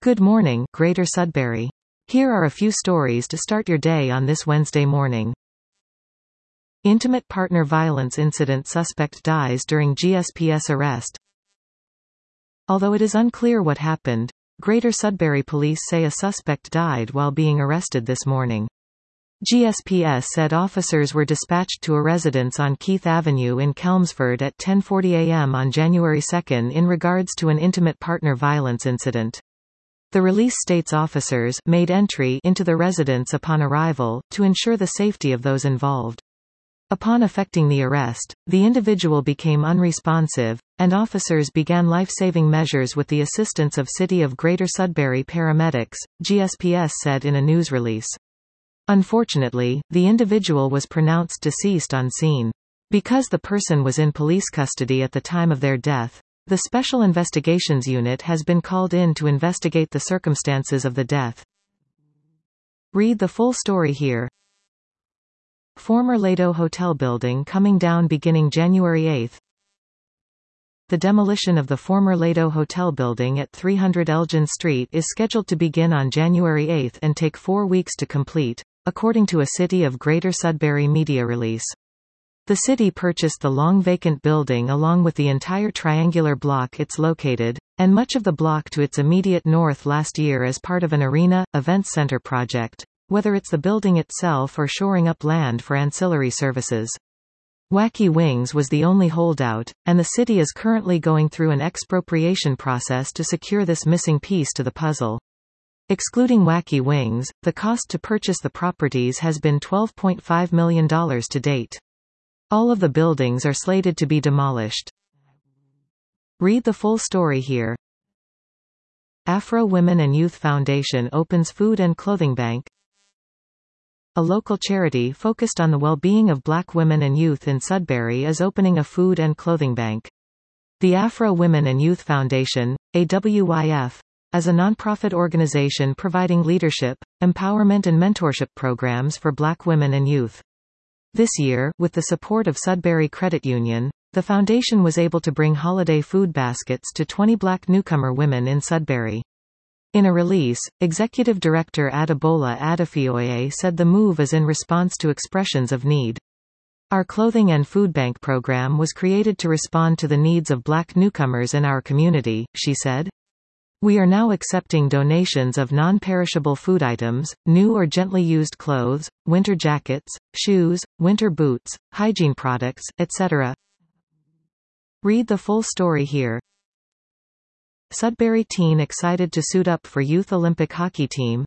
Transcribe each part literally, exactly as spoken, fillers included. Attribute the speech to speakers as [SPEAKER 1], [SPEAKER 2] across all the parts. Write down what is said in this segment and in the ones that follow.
[SPEAKER 1] Good morning, Greater Sudbury. Here are a few stories to start your day on this Wednesday morning. Intimate partner violence incident: suspect dies during G S P S arrest. Although it is unclear what happened, Greater Sudbury police say a suspect died while being arrested this morning. G S P S said officers were dispatched to a residence on Keith Avenue in Chelmsford at ten forty a m on January second in regards to an intimate partner violence incident. The release states officers made entry into the residence upon arrival, to ensure the safety of those involved. Upon effecting the arrest, the individual became unresponsive, and officers began life-saving measures with the assistance of City of Greater Sudbury paramedics, G S P S said in a news release. Unfortunately, the individual was pronounced deceased on scene. Because the person was in police custody at the time of their death, the Special Investigations Unit has been called in to investigate the circumstances of the death. Read the full story here. Former Lado Hotel building coming down beginning January eighth. The demolition of the former Lado Hotel building at three hundred Elgin Street is scheduled to begin on January eighth and take four weeks to complete, according to a City of Greater Sudbury media release. The city purchased the long vacant building along with the entire triangular block it's located, and much of the block to its immediate north last year as part of an arena, events center project, whether it's the building itself or shoring up land for ancillary services. Wacky Wings was the only holdout, and the city is currently going through an expropriation process to secure this missing piece to the puzzle. Excluding Wacky Wings, the cost to purchase the properties has been twelve point five million dollars to date. All of the buildings are slated to be demolished. Read the full story here. Afro Women and Youth Foundation opens food and clothing bank. A local charity focused on the well-being of black women and youth in Sudbury is opening a food and clothing bank. The Afro Women and Youth Foundation, A W Y F, is a nonprofit organization providing leadership, empowerment and mentorship programs for black women and youth. This year, with the support of Sudbury Credit Union, the foundation was able to bring holiday food baskets to twenty black newcomer women in Sudbury. In a release, Executive Director Adebola Adefioye said the move is in response to expressions of need. Our clothing and food bank program was created to respond to the needs of black newcomers in our community, she said. We are now accepting donations of non-perishable food items, new or gently used clothes, winter jackets, shoes, winter boots, hygiene products, et cetera. Read the full story here. Sudbury teen excited to suit up for Youth Olympic hockey team.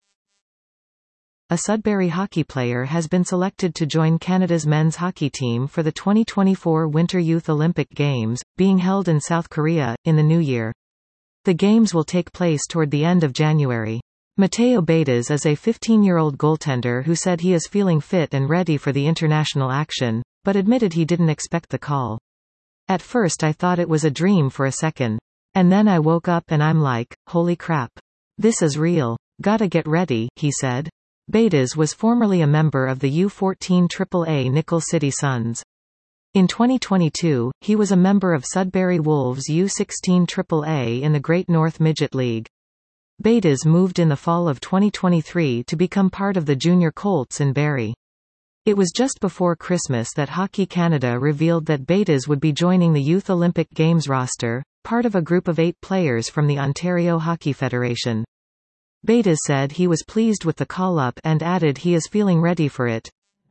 [SPEAKER 1] A Sudbury hockey player has been selected to join Canada's men's hockey team for the twenty twenty-four Winter Youth Olympic Games, being held in South Korea, in the new year. The games will take place toward the end of January. Mateo Baides is a fifteen-year-old goaltender who said he is feeling fit and ready for the international action, but admitted he didn't expect the call. At first I thought it was a dream for a second. And then I woke up and I'm like, holy crap. This is real. Gotta get ready, he said. Baides was formerly a member of the U fourteen triple A Nickel City Suns. In twenty twenty-two, he was a member of Sudbury Wolves U sixteen triple A in the Great North Midget League. Baides moved in the fall of twenty twenty-three to become part of the Junior Colts in Barrie. It was just before Christmas that Hockey Canada revealed that Baides would be joining the Youth Olympic Games roster, part of a group of eight players from the Ontario Hockey Federation. Baides said he was pleased with the call-up and added he is feeling ready for it.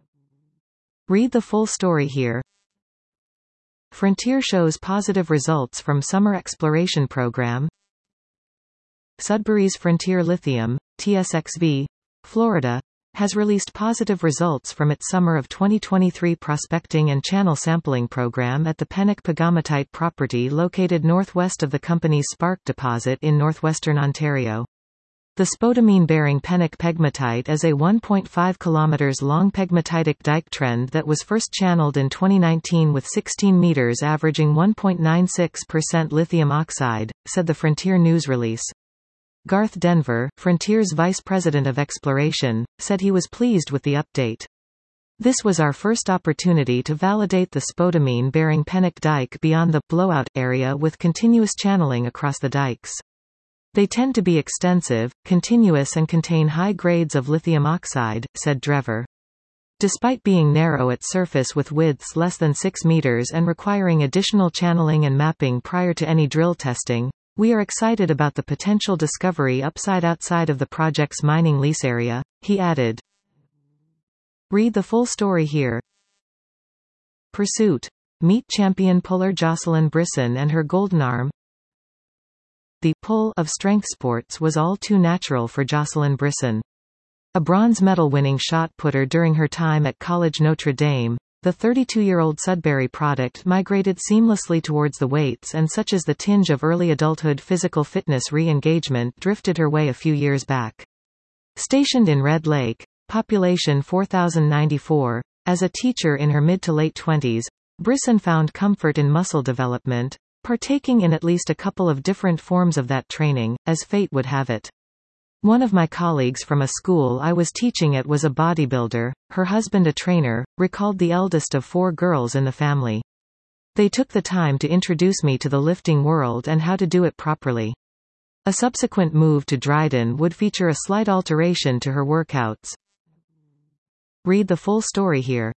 [SPEAKER 1] Read the full story here. Frontier shows positive results from summer exploration program. Sudbury's Frontier Lithium, T S X V, Florida, has released positive results from its summer of twenty twenty-three prospecting and channel sampling program at the Pennock Pegmatite property located northwest of the company's Spark deposit in northwestern Ontario. The spodumene-bearing Pennock pegmatite is a one point five kilometers long pegmatitic dike trend that was first channeled in twenty nineteen with sixteen meters averaging one point nine six percent lithium oxide, said the Frontier news release. Garth Denver, Frontier's vice president of exploration, said he was pleased with the update. This was our first opportunity to validate the spodumene-bearing Pennock dike beyond the blowout area with continuous channeling across the dikes. They tend to be extensive, continuous and contain high grades of lithium oxide, said Drever. Despite being narrow at surface with widths less than six meters and requiring additional channeling and mapping prior to any drill testing, we are excited about the potential discovery upside outside of the project's mining lease area, he added. Read the full story here. Pursuit. Meet champion puller Jocelyn Brisson and her golden arm. The pull of strength sports was all too natural for Jocelyn Brisson. A bronze medal-winning shot putter during her time at College Notre Dame, the thirty-two-year-old Sudbury product migrated seamlessly towards the weights, and such as the tinge of early adulthood physical fitness re-engagement drifted her way a few years back. Stationed in Red Lake, population four thousand ninety-four, as a teacher in her mid to late twenties, Brisson found comfort in muscle development, partaking in at least a couple of different forms of that training, as fate would have it. One of my colleagues from a school I was teaching at was a bodybuilder, her husband a trainer, recalled the eldest of four girls in the family. They took the time to introduce me to the lifting world and how to do it properly. A subsequent move to Dryden would feature a slight alteration to her workouts. Read the full story here.